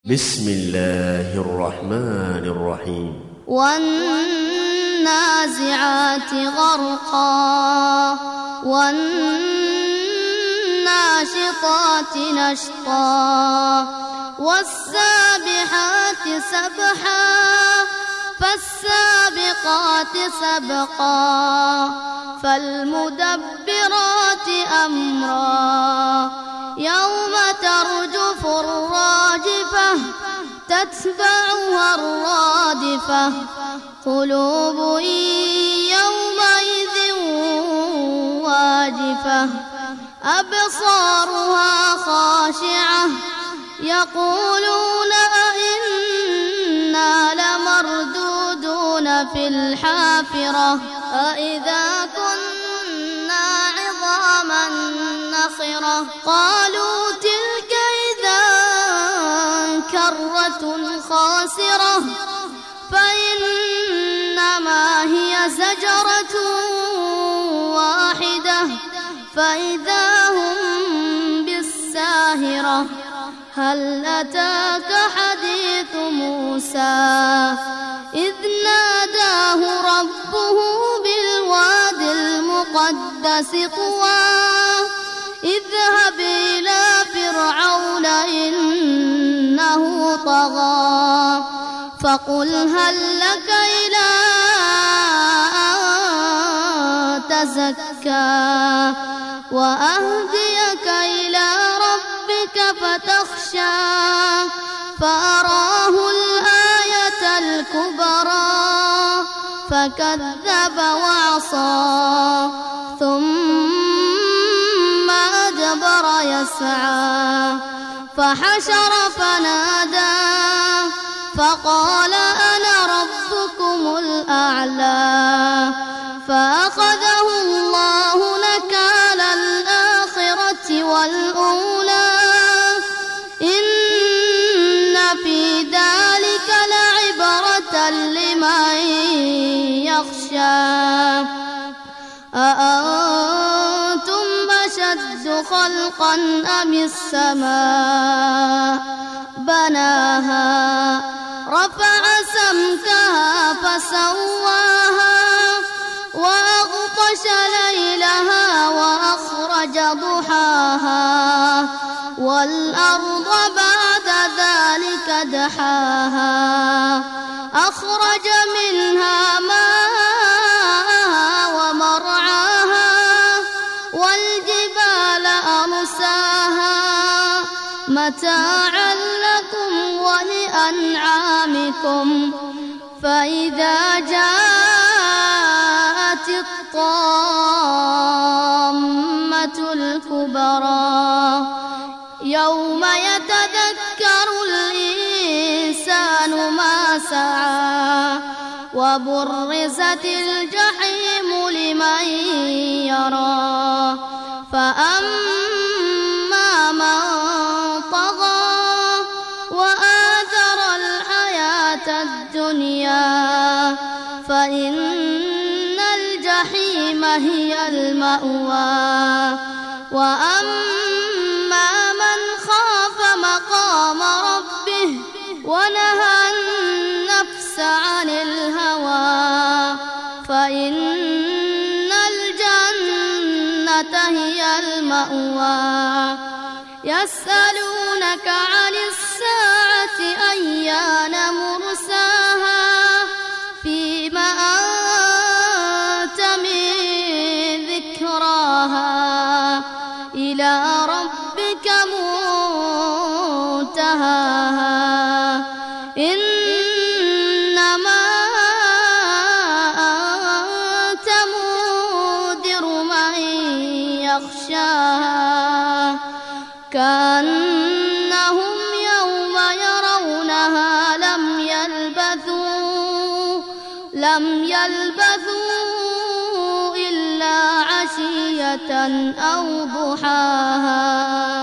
بسم الله الرحمن الرحيم والنازعات غرقا والناشطات نشطا والسابحات سبحا فالسابقات سبقا فالمدبرات أمرا يوم ترجف الراجفة تتبعها الرادفة قلوب يومئذ واجفة أبصارها خاشعة يقولون أئنا لمردودون في الحافرة أئذا كنا عظاما نخرة قالوا تلك إذا كرة خاسرة فإنما هي زجرة واحدة فإذا هم بالساهرة هل أتاك حديث موسى إذ ناداه ربه بالواد المقدس طوى اذهب إلى فرعون إنه طغى فقل هل لك إلى أن تزكى وأهديك إلى ربك فتخشى فأراه الآية الكبرى فكذب وعصى ثم أدبر يسعى فحشر فنادى فقال أنا ربكم الأعلى فأخذه الله نكال الآخرة والأولى إن في ذلك لعبرة لمن يخشى أأنتم أشد خلقا أم السماء بناها رفع سمكها فسواها وأغطش ليلها وأخرج ضحاها والأرض بعد ذلك دحاها أخرج منها ماءها ومرعاها والجبال أرساها متاعا لكم ولأنعامكم فإذا جاءت الطامة الكبرى يوم يتذكر الإنسان ما سعى وبرزت الجحيم لمن يرى فأما من طغى وآثر الحياة الدنيا فإن الجحيم هي المأوى وأما من خاف مقام ربه ونهى النفس عن الهوى فإن الجنة هي المأوى يسألونك عن الساعة أيان مرساها فيما أنت من ذكراها إلى ربك منتهاها إنما أنت منذر من يخشاها كأنهم يوم يرونها لم يلبثوا إلا عشية أو ضحاها.